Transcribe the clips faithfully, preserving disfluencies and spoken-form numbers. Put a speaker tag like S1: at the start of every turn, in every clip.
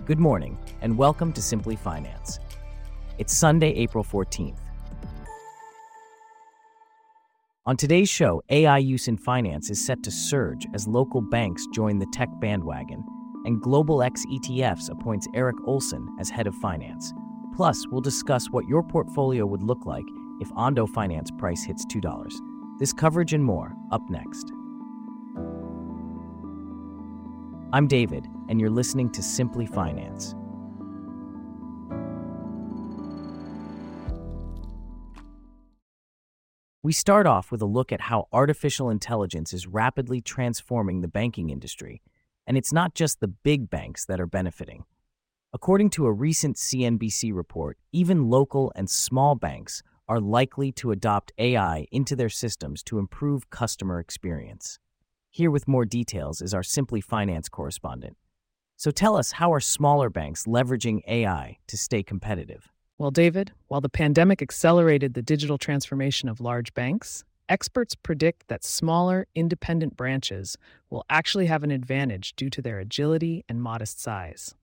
S1: Good morning, and welcome to Simply Finance. It's Sunday, April fourteenth. On today's show, A I use in finance is set to surge as local banks join the tech bandwagon, and Global X E T Fs appoints Eric Olson as head of finance. Plus, we'll discuss what your portfolio would look like if Ondo Finance price hits two dollars. This coverage and more, up next. I'm David, and you're listening to Simply Finance. We start off with a look at how artificial intelligence is rapidly transforming the banking industry, and it's not just the big banks that are benefiting. According to a recent C N B C report, even local and small banks are likely to adopt A I into their systems to improve customer experience. Here with more details is our Simply Finance correspondent. So tell us, how are smaller banks leveraging A I to stay competitive?
S2: Well, David, while the pandemic accelerated the digital transformation of large banks, experts predict that smaller, independent branches will actually have an advantage due to their agility and modest size.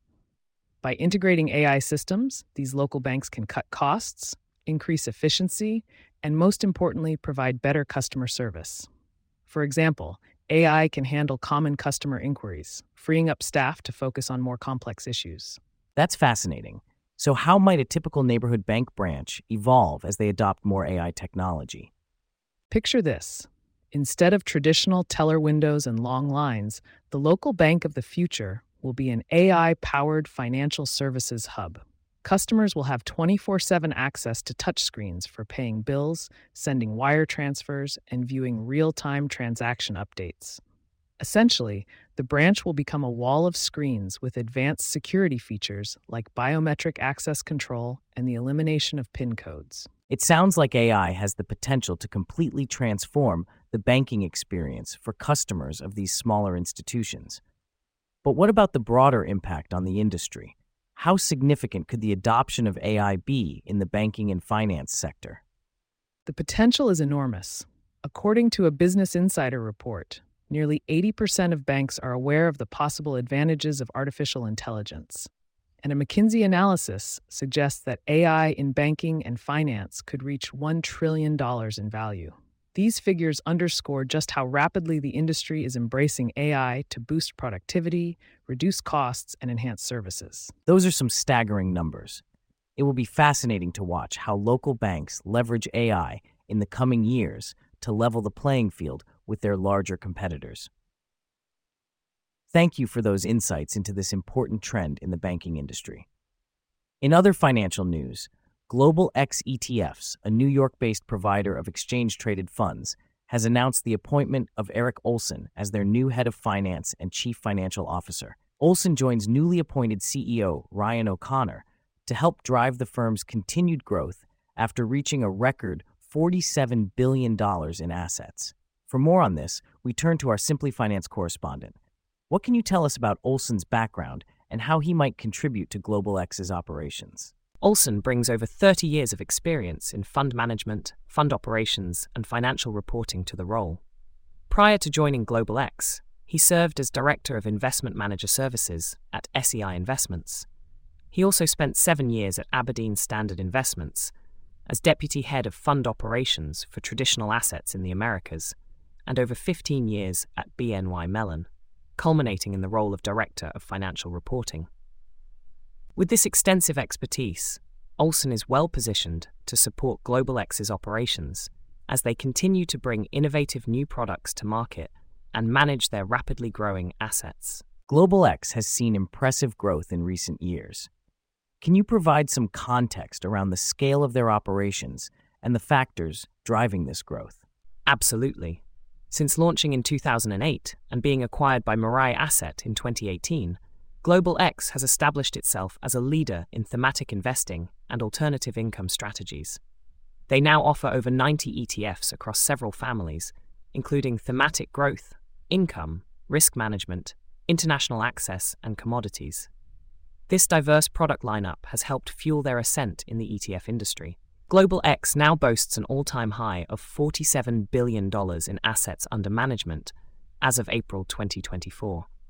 S2: By integrating A I systems, these local banks can cut costs, increase efficiency, and most importantly, provide better customer service. For example, A I can handle common customer inquiries, freeing up staff to focus on more complex issues.
S1: That's fascinating. So how might a typical neighborhood bank branch evolve as they adopt more A I technology?
S2: Picture this. Instead of traditional teller windows and long lines, the local bank of the future will be an A I-powered financial services hub. Customers will have twenty-four seven access to touchscreens for paying bills, sending wire transfers, and viewing real-time transaction updates. Essentially, the branch will become a wall of screens with advanced security features like biometric access control and the elimination of PIN codes.
S1: It sounds like A I has the potential to completely transform the banking experience for customers of these smaller institutions. But what about the broader impact on the industry? How significant could the adoption of A I be in the banking and finance sector?
S2: The potential is enormous. According to a Business Insider report, nearly eighty percent of banks are aware of the possible advantages of artificial intelligence. And a McKinsey analysis suggests that A I in banking and finance could reach one trillion dollars in value. These figures underscore just how rapidly the industry is embracing A I to boost productivity, reduce costs, and enhance services.
S1: Those are some staggering numbers. It will be fascinating to watch how local banks leverage A I in the coming years to level the playing field with their larger competitors. Thank you for those insights into this important trend in the banking industry. In other financial news, Global X E T Fs, a New York-based provider of exchange-traded funds, has announced the appointment of Eric Olson as their new head of finance and chief financial officer. Olson joins newly appointed C E O Ryan O'Connor to help drive the firm's continued growth after reaching a record forty-seven billion dollars in assets. For more on this, we turn to our Simply Finance correspondent. What can you tell us about Olson's background and how he might contribute to Global X's operations?
S3: Olson brings over thirty years of experience in fund management, fund operations, and financial reporting to the role. Prior to joining Global X, he served as Director of Investment Manager Services at S E I Investments. He also spent seven years at Aberdeen Standard Investments as Deputy Head of Fund Operations for Traditional Assets in the Americas, and over fifteen years at B N Y Mellon, culminating in the role of Director of Financial Reporting. With this extensive expertise, Olson is well positioned to support Global X's operations as they continue to bring innovative new products to market and manage their rapidly growing assets.
S1: Global X has seen impressive growth in recent years. Can you provide some context around the scale of their operations and the factors driving this growth?
S3: Absolutely. Since launching in two thousand eight and being acquired by Mirae Asset in twenty eighteen, Global X has established itself as a leader in thematic investing and alternative income strategies. They now offer over ninety E T Fs across several families, including thematic growth, income, risk management, international access, and commodities. This diverse product lineup has helped fuel their ascent in the E T F industry. Global X now boasts an all-time high of forty-seven billion dollars in assets under management as of April twenty twenty-four.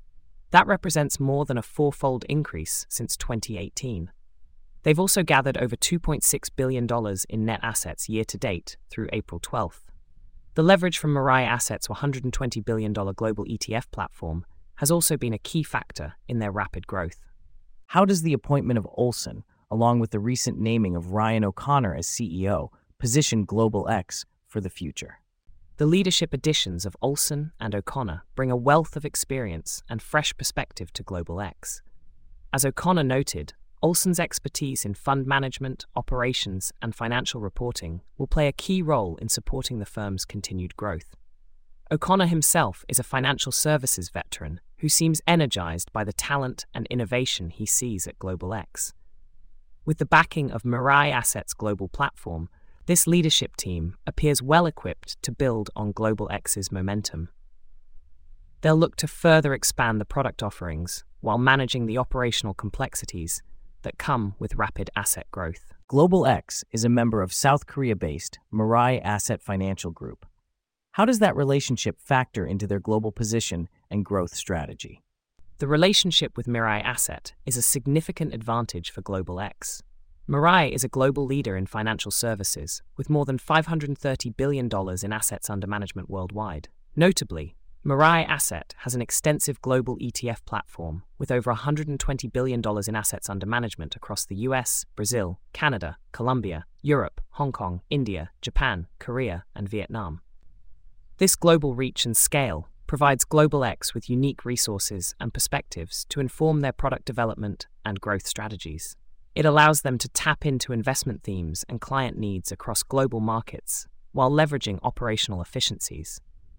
S3: That represents more than a fourfold increase since twenty eighteen. They've also gathered over two point six billion dollars in net assets year to date through April twelfth. The leverage from Mirai Asset's one hundred twenty billion dollars global E T F platform has also been a key factor in their rapid growth.
S1: How does the appointment of Olson, along with the recent naming of Ryan O'Connor as C E O, position Global X for the future?
S3: The leadership additions of Olson and O'Connor bring a wealth of experience and fresh perspective to Global X. As O'Connor noted, Olson's expertise in fund management, operations, and financial reporting will play a key role in supporting the firm's continued growth. O'Connor himself is a financial services veteran who seems energized by the talent and innovation he sees at Global X. With the backing of Mirai Asset's global platform, this leadership team appears well equipped to build on Global X's momentum. They'll look to further expand the product offerings while managing the operational complexities that come with rapid asset growth.
S1: Global X is a member of South Korea-based Mirai Asset Financial Group. How does that relationship factor into their global position and growth strategy?
S3: The relationship with Mirai Asset is a significant advantage for Global X. Mirai is a global leader in financial services, with more than five hundred thirty billion dollars in assets under management worldwide. Notably, Mirai Asset has an extensive global E T F platform with over one hundred twenty billion dollars in assets under management across the U S, Brazil, Canada, Colombia, Europe, Hong Kong, India, Japan, Korea, and Vietnam. This global reach and scale provides Global X with unique resources and perspectives to inform their product development and growth strategies. It allows them to tap into investment themes and client needs across global markets while leveraging operational efficiencies.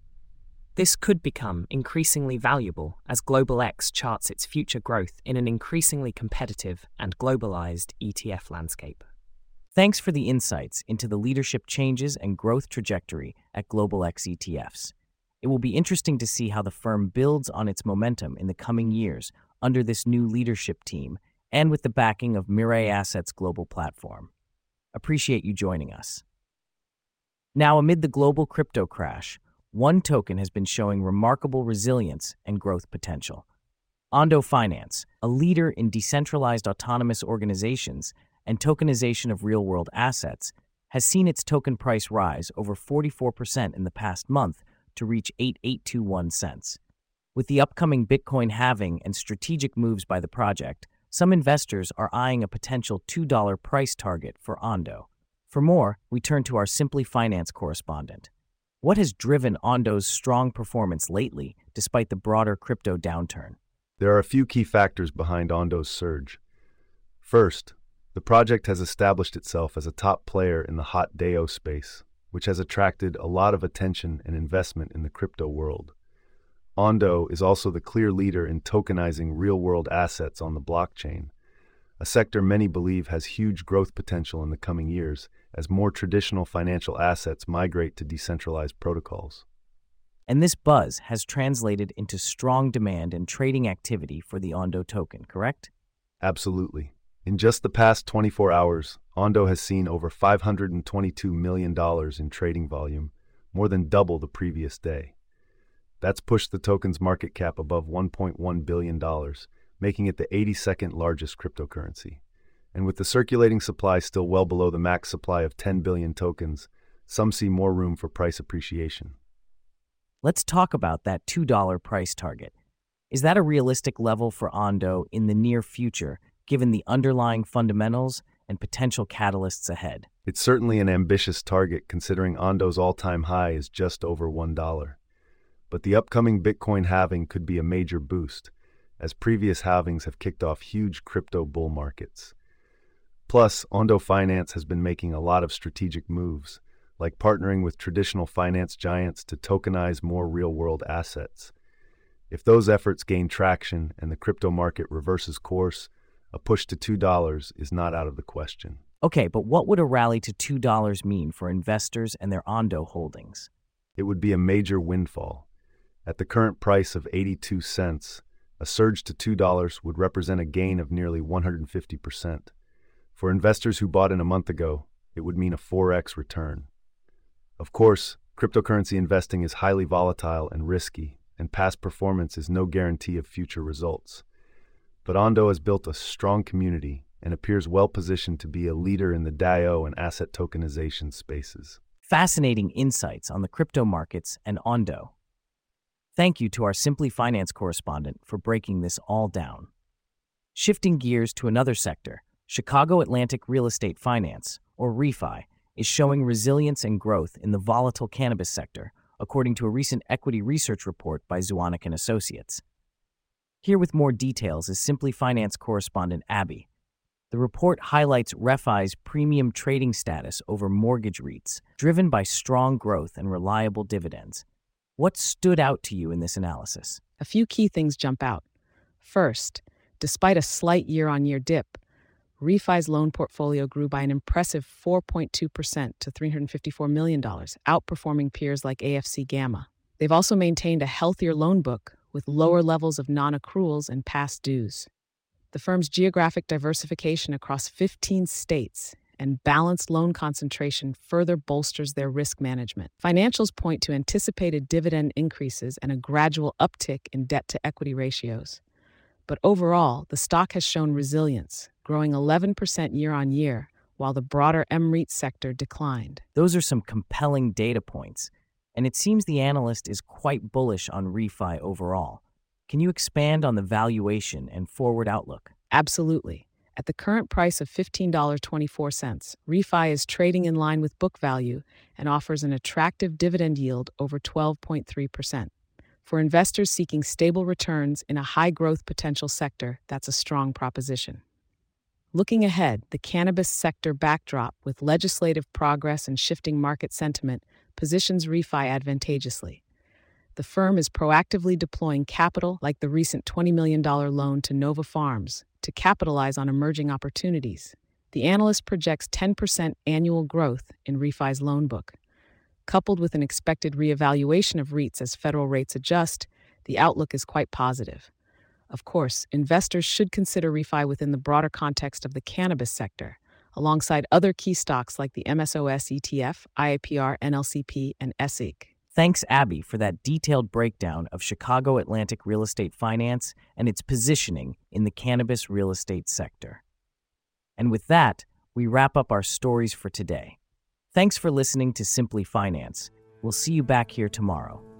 S3: This could become increasingly valuable as Global X charts its future growth in an increasingly competitive and globalized E T F landscape.
S1: Thanks for the insights into the leadership changes and growth trajectory at Global X E T Fs. It will be interesting to see how the firm builds on its momentum in the coming years under this new leadership team and with the backing of Mirai Asset's global platform. Appreciate you joining us. Now, amid the global crypto crash, one token has been showing remarkable resilience and growth potential. Ondo Finance, a leader in decentralized autonomous organizations and tokenization of real-world assets, has seen its token price rise over forty-four percent in the past month to reach eight thousand eight hundred twenty-one cents. With the upcoming Bitcoin halving and strategic moves by the project, some investors are eyeing a potential two dollars price target for Ondo. For more, we turn to our Simply Finance correspondent. What has driven Ondo's strong performance lately, despite the broader crypto downturn?
S4: There are a few key factors behind Ondo's surge. First, the project has established itself as a top player in the hot D A O space, which has attracted a lot of attention and investment in the crypto world. Ondo is also the clear leader in tokenizing real-world assets on the blockchain, a sector many believe has huge growth potential in the coming years as more traditional financial assets migrate to decentralized protocols.
S1: And this buzz has translated into strong demand and trading activity for the Ondo token, correct?
S4: Absolutely. In just the past twenty-four hours, Ondo has seen over five hundred twenty-two million dollars in trading volume, more than double the previous day. That's pushed the token's market cap above one point one billion dollars, making it the eighty-second largest cryptocurrency. And with the circulating supply still well below the max supply of ten billion tokens, some see more room for price appreciation.
S1: Let's talk about that two dollars price target. Is that a realistic level for Ondo in the near future, given the underlying fundamentals and potential catalysts ahead?
S4: It's certainly an ambitious target considering Ondo's all-time high is just over one dollar. But the upcoming Bitcoin halving could be a major boost, as previous halvings have kicked off huge crypto bull markets. Plus, Ondo Finance has been making a lot of strategic moves, like partnering with traditional finance giants to tokenize more real-world assets. If those efforts gain traction and the crypto market reverses course, a push to two dollars is not out of the question.
S1: Okay, but what would a rally to two dollars mean for investors and their Ondo holdings?
S4: It would be a major windfall. At the current price of eighty-two cents, a surge to two dollars would represent a gain of nearly one hundred fifty percent. For investors who bought in a month ago, it would mean a four x return. Of course, cryptocurrency investing is highly volatile and risky, and past performance is no guarantee of future results. But Ondo has built a strong community and appears well-positioned to be a leader in the D A O and asset tokenization spaces.
S1: Fascinating insights on the crypto markets and Ondo. Thank you to our Simply Finance correspondent for breaking this all down. Shifting gears to another sector, Chicago Atlantic Real Estate Finance, or REFI, is showing resilience and growth in the volatile cannabis sector, according to a recent equity research report by Zuanic and Associates. Here with more details is Simply Finance correspondent Abby. The report highlights REFI's premium trading status over mortgage REITs, driven by strong growth and reliable dividends. What stood out to you in this analysis?
S2: A few key things jump out. First, despite a slight year-on-year dip, REFI's loan portfolio grew by an impressive four point two percent to three hundred fifty-four million dollars, outperforming peers like A F C Gamma. They've also maintained a healthier loan book with lower levels of non-accruals and past dues. The firm's geographic diversification across fifteen states and balanced loan concentration further bolsters their risk management. Financials point to anticipated dividend increases and a gradual uptick in debt-to-equity ratios. But overall, the stock has shown resilience, growing eleven percent year-on-year, while the broader M REIT sector declined.
S1: Those are some compelling data points, and it seems the analyst is quite bullish on REFI overall. Can you expand on the valuation and forward outlook?
S2: Absolutely. At the current price of fifteen dollars and twenty-four cents, REFI is trading in line with book value and offers an attractive dividend yield over twelve point three percent. For investors seeking stable returns in a high-growth potential sector, that's a strong proposition. Looking ahead, the cannabis sector backdrop with legislative progress and shifting market sentiment positions REFI advantageously. The firm is proactively deploying capital, like the recent twenty million dollars loan to Nova Farms, to capitalize on emerging opportunities. The analyst projects ten percent annual growth in REFI's loan book. Coupled with an expected reevaluation of REITs as federal rates adjust, the outlook is quite positive. Of course, investors should consider REFI within the broader context of the cannabis sector, alongside other key stocks like the M S O S E T F, I A P R, N L C P, and S I C.
S1: Thanks, Abby, for that detailed breakdown of Chicago Atlantic Real Estate Finance and its positioning in the cannabis real estate sector. And with that, we wrap up our stories for today. Thanks for listening to Simply Finance. We'll see you back here tomorrow.